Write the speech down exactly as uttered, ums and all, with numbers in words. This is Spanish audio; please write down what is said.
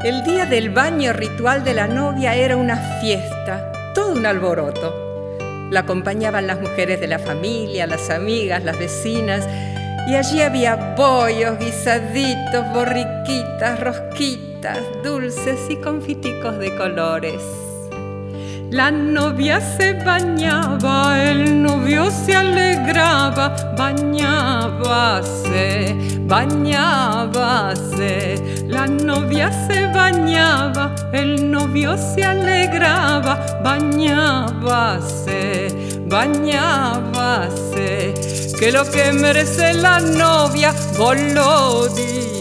El día del baño ritual de la novia era una fiesta, todo un alboroto. La acompañaban las mujeres de la familia, las amigas, las vecinas, y allí había pollos, guisaditos, borriquitas, rosquitas, dulces y confiticos de colores. La novia se bañaba, el novio se alegraba, bañábase, bañábase. La novia se bañaba, el novio se alegraba, bañábase, bañábase. Que lo que merece la novia, vos lo dirás.